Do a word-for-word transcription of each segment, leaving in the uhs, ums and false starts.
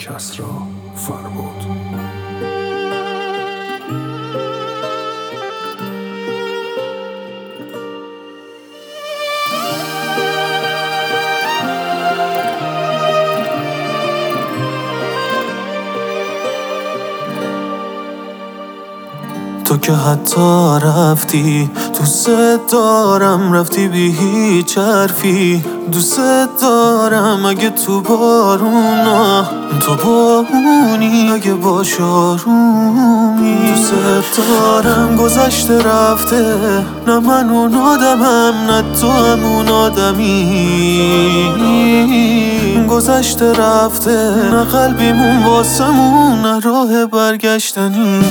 کسری فرباد. تو که حتی رفتی دوست دارم، رفتی بی هیچ حرفی. دوست دارم اگه تو بارونا تو بامونی، اگه باش آرومی. دوست دارم گذشته رفته، نه من اون آدمم نه تو همون آدمی. گذشته رفته، نه قلبیمون واسمون نه راه برگشتنی.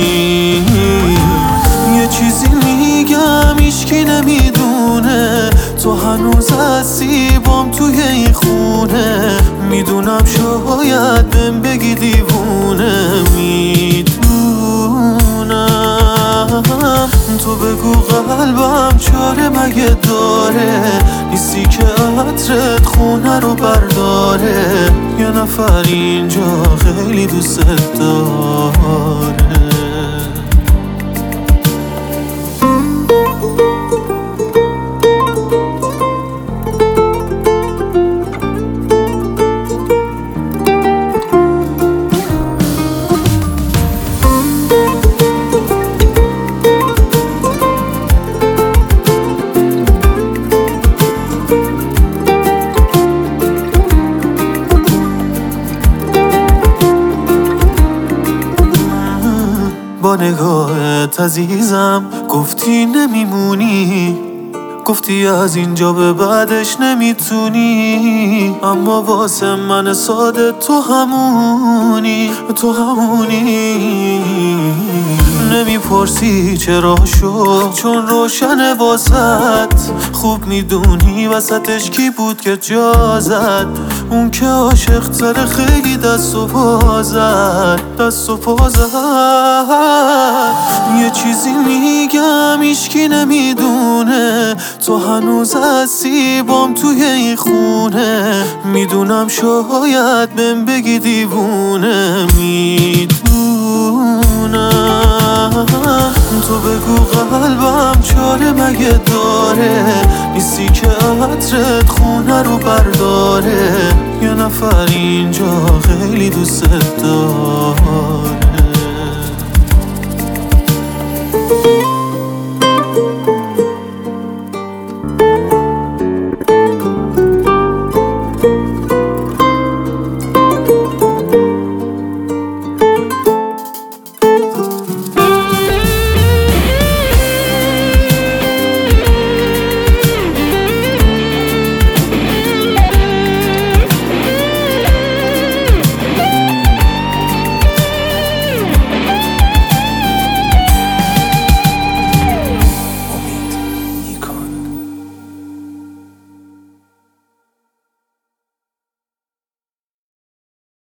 یه چیزی میگم هیچکی نمیدونه، تو هنوز هستی بام توی این خونه. میدونم شاید بهم بگی دیوونه، میدونم. تو بگو قلبم چاره مگه داره، نیستی که عطرت خونه رو برداره. یه نفر اینجا خیلی دوست داره. با نگاهت عزیزم گفتی نمیمونی، گفتی از اینجا به بعدش نمیتونی. اما واسه من ساده تو همونی، تو همونی. نمیپرسی چرا شد چون روشن واسط، خوب میدونی وسطش کی بود که جا زد. اون که عاشق تر خیلی دست و پا زد، دست و پا زد. یه چیزی میگم هیچکی نمیدونه، تو هنوز هستی بام توی این خونه. میدونم شاید بهم بگی دیوونه، میدونم. تو بگو قلبم چاره مگه داره، نیستی که عطرت خونه رو برداره. یه نفر اینجا خیلی دوست داره.